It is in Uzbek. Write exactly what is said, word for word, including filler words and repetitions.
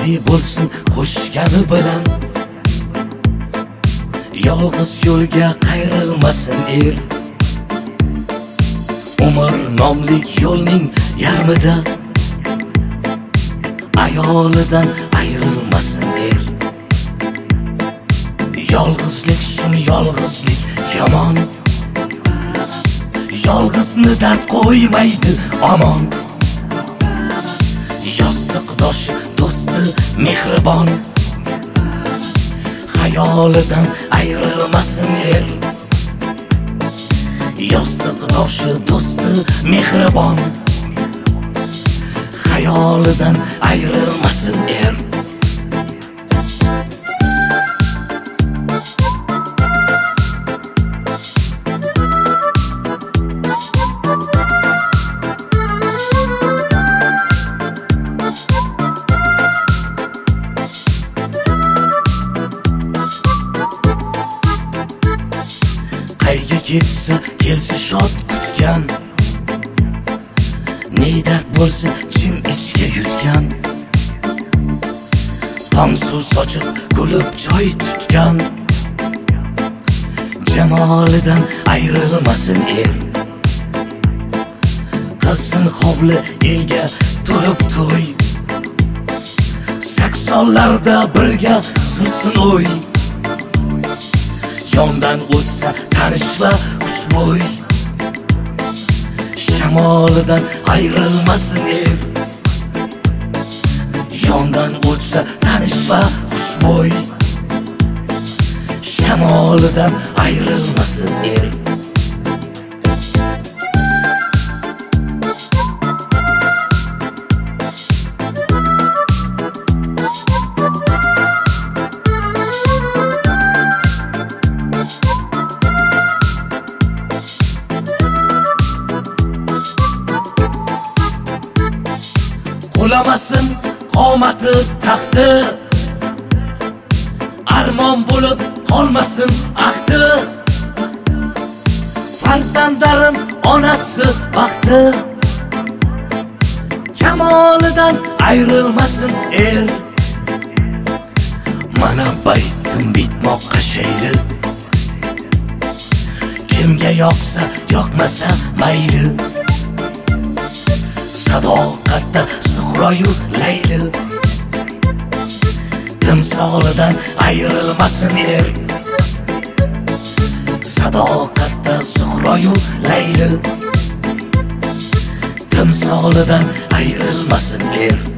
baxtli bo'lsin qo'shgani bilan. Yolg'iz yo'lga qayrilmasin er. Umr nomlik yo'lning yarmida ayolidan ayrilmasin er. Yolg'izlik shuni yolg'izlik yomon. Yolg'izni dard qo'ymaydi omon. Yostiqdoshi do'sti mehribon. Xayolidan ayrilmasin er. Yostiqdoshi do'sti mehribon. Xayolidan ayrilmasin er. Qayga ketsa kelsa shod kutgan. Ne dard bo'lsa jim ichga yutgan. Tongsuv sochiq kulib joy tutgan. Jamolidan ayrilmasin er. Qilsin hovli elga to'lib to'y. Saksonlarda birga suzsin o'y. Yondan o'tsa tanish va xushbo'y. Shamolidan ayrilmasin er. Yondan o'tsa tanish va xushbo'y. Shamolidan ayrilmasin er. Qulamasın qomati taxti. Armon bo'lib qolmasin ahdi. Farzandlarim onasi baxti. Kamolidan ayrilmasin er. Mana baytim bitmoqqa shayli. Kimga yoqsa yoqmasa mayli. Sadoqatda Suhroyu Layli. Timsolidan ayrilmasin er. Sadoqatda Suhroyu Layli. Timsolidan ayrilmasin er.